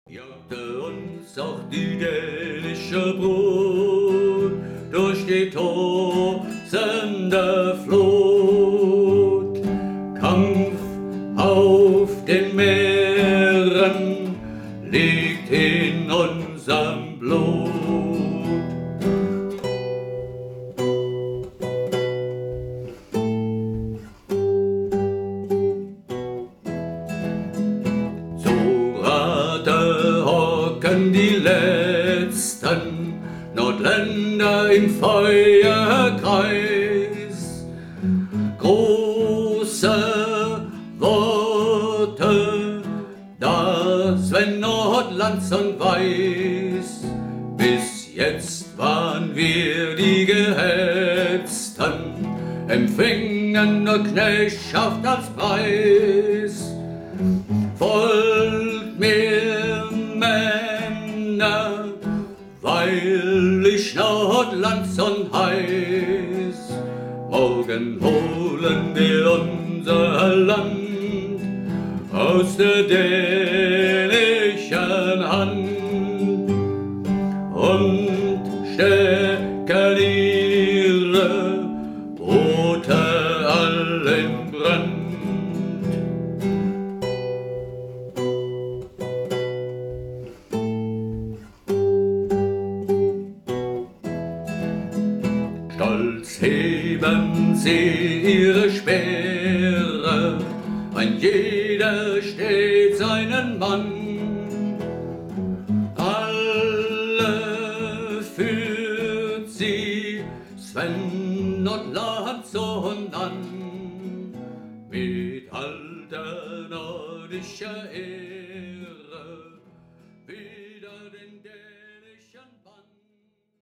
Jagte uns auch die dänische Brut durch die tosende Flut. Kampf auf den Meeren liegt in unserem Blut. Die letzten Nordländer im Feuerkreis. Große Worte, das wenn Nordlandson weiß. Bis jetzt waren wir die Gehetzten, empfingen nur Knechtschaft als Preis. Folgt mir, Männer, weil ich Nordlandson heiß. Morgen holen wir unser Land aus der dänischen Hand und stecken ihre Boote all in Brand. Stolz heben sie ihre Speere, ein jeder steht seinen Mann.